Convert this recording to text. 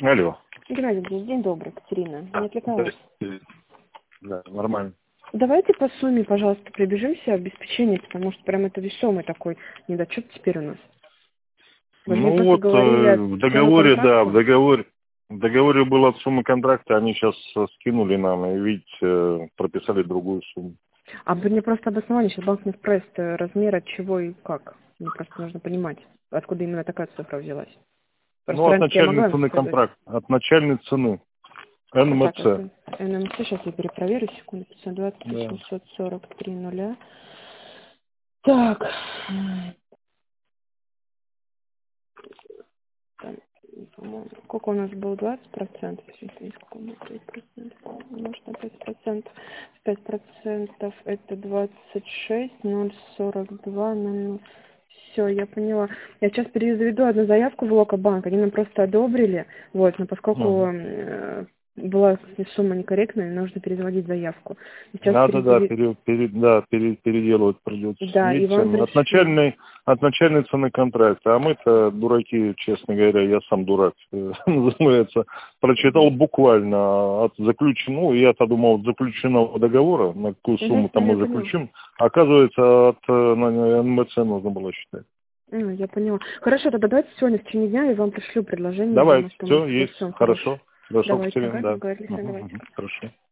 Алло. Геннадий, день добрый, Катерина. Не отвлекаю вас. Да, нормально. Давайте по сумме, пожалуйста, прибежимся обеспечение, потому что прям это весомый такой недочет теперь у нас. Вы мне Ну просто вот говорили о в цену договоре, да, контракта. в договоре была сумма контракта, они сейчас скинули нам, и видите, прописали другую сумму. А вы мне просто обосновали, сейчас банк не спросит размер, от чего и как. Мне просто нужно понимать, откуда именно такая цифра взялась. Ну, Просто от раньше я начальной могла им цены сказать. контракта, от начальной цены, Так, НМЦ. это НМЦ, сейчас я перепроверю, секунду, 520 Да. 843 нуля. Так, там, по-моему, сколько у нас было? 20%? Сколько у нас 5%? Умножить на 5%. 5% это 26, 0,42, 0. Все, я поняла. Я сейчас переведу одну заявку в Локобанк. Они нам просто одобрили. Вот, но поскольку Мгм. была сумма некорректная, нужно переводить заявку. Сейчас Надо, да, переделывать придется. Да, и Видите, вам пришлю. от начальной цены контракта. А мы-то дураки, честно говоря, я сам дурак, называется, прочитал буквально от заключенного, я-то думал, от заключенного договора, на какую сумму там Я мы поняла. заключим. Оказывается, от НМЦ нужно было считать. Я поняла. Хорошо, тогда давайте сегодня в течение дня я вам пришлю предложение, Давайте, думаю, что мы все, есть, согласуем. Хорошо. хорошо. Хорошо, Давайте, Катерина, ага, да. договорились, Мгм, давайте. мгм, хорошо.